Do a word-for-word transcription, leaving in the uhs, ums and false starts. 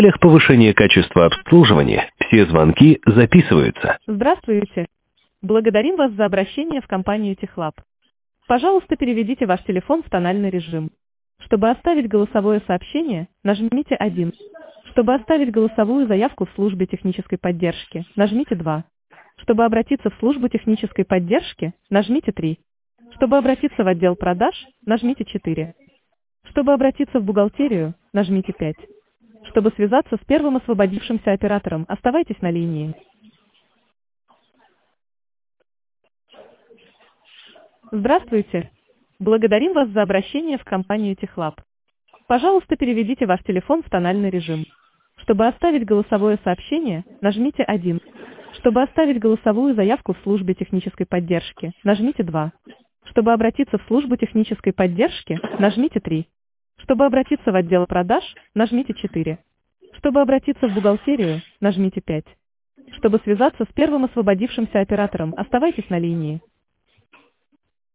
целях повышения качества обслуживания все звонки записываются. Здравствуйте. Благодарим вас за обращение в компанию Техлаб. Пожалуйста, переведите ваш телефон в тональный режим. Чтобы оставить голосовое сообщение, нажмите один. Чтобы оставить голосовую заявку в службе технической поддержки, нажмите два. Чтобы обратиться в службу технической поддержки, нажмите три. Чтобы обратиться в отдел продаж, нажмите четыре. Чтобы обратиться в бухгалтерию, нажмите пять. Чтобы связаться с первым освободившимся оператором, оставайтесь на линии. Здравствуйте. Благодарим вас за обращение в компанию Техлаб. Пожалуйста, переведите ваш телефон в тональный режим. Чтобы оставить голосовое сообщение, нажмите один. Чтобы оставить голосовую заявку в службе технической поддержки, нажмите два. Чтобы обратиться в службу технической поддержки, нажмите три. Чтобы обратиться в отдел продаж, нажмите четыре. Чтобы обратиться в бухгалтерию, нажмите пять. Чтобы связаться с первым освободившимся оператором, оставайтесь на линии.